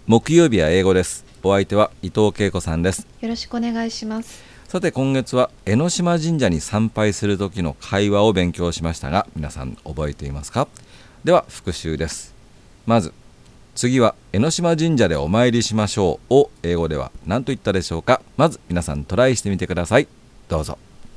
木曜日は英語です。お相手は伊藤恵子さんです。 よろしくお願いします。 さて今月は江ノ島神社に参拝する時の会話を勉強しましたが、皆さん覚えていますか？では復習です。まず次は江ノ島神社でお参りしましょうを英語では何と言ったでしょうか？まず皆さんトライしてみてください。どうぞ。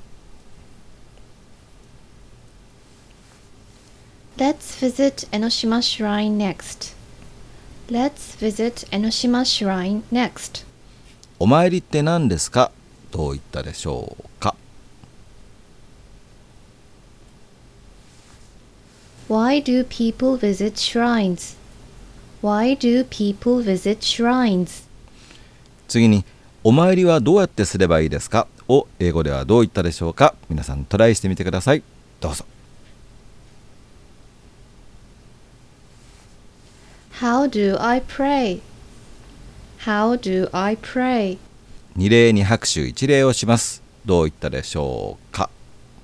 Let's visit Enoshima Shrine next. Let's visit Enoshima Shrine next. お参りって何ですか？どう言ったでしょうか？ Why do people visit shrines? Why do people visit shrines? 次にお参りはどうやってすればいいですかを英語ではどう言ったでしょうか？皆さんトライしてみてください。どうぞ。 How do I pray? How do I pray? 二礼二拍手一礼をします。どう言ったでしょうか？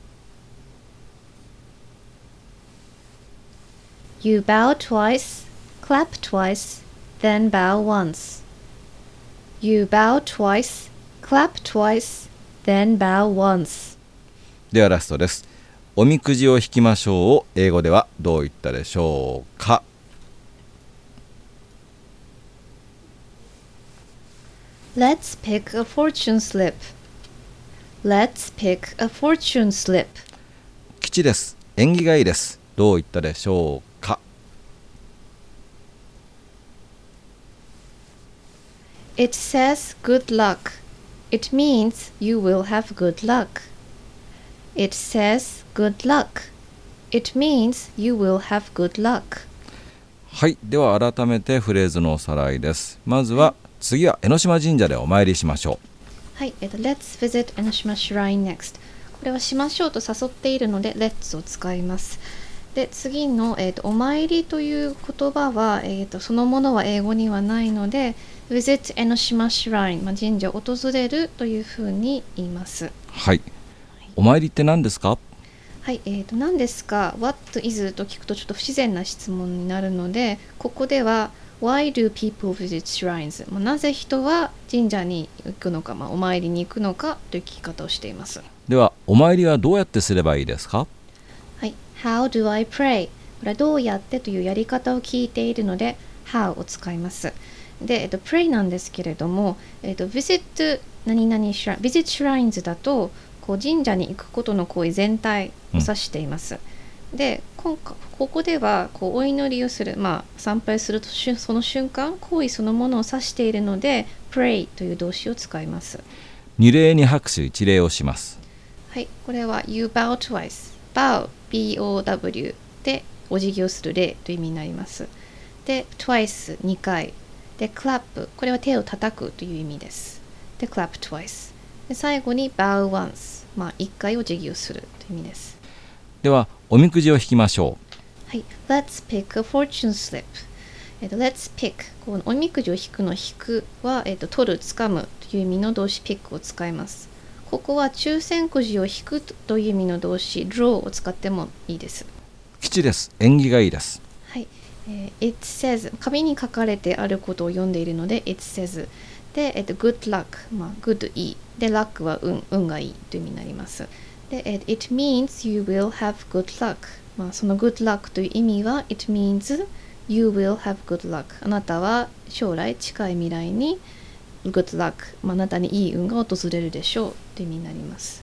You bow twice, clap twice, then bow once. You bow twice, clap twice, then bow once. ではラストです。おみくじを引きましょうを英語ではどう言ったでしょうか？ Let's pick a fortune slip. Let's pick a fortune slip. 吉です。縁起がいいです。どう言ったでしょうか？ It says good luck. It means you will have good luck. It says good luck. It means you will have good luck. はい、では改めてフレーズのおさらいです。まずは次は江ノ島神社でお参りしましょう。 はい、Let's visit Enoshima Shrine next. これはしましょうと誘っているので Let's を使います。で次の、お参りという言葉は、そのものは英語にはないので Visit Enoshima Shrine、神社を訪れるというふうに言います。 はい、お参りって何ですか？ はい、何ですか What is と聞くとちょっと不自然な質問になるので、ここでは Why do people visit shrines? なぜ人は神社に行くのか、お参りに行くのかという聞き方をしています。 ではお参りはどうやってすればいいですか？ はい、How do I pray? これはどうやってというやり方を聞いているので How を使います。で、pray なんですけれども、visit 何々 shrine visit shrines だとこう神社に行くことの行為全体を指しています。でここではこうお祈りをする、参拝するとその瞬間行為そのものを指しているので pray という動詞を使います。 二礼二拍手一礼をします。 はい、これは You bow twice bow B-O-W でお辞儀をする礼という意味になります。で twice 2回で clap これは手を叩くという意味です。で clap twiceで最後に bow once 1回お辞儀をするという意味です。 ではおみくじを引きましょう。 はい、Let's pick a fortune slip. Let's pick このおみくじを引くの引くは、取る掴むという意味の動詞 pick を使います。ここは抽選くじを引くという意味の動詞 draw を使ってもいいです。 吉です。縁起がいいです。 はい、It says 紙に書かれてあることを読んでいるので It says で、good luck、good いいで luck は運がいいという意味になります。で、it means you will have good luck、その good luck という意味は it means you will have good luck あなたは将来近い未来に good luck、あなたにいい運が訪れるでしょうという意味になります。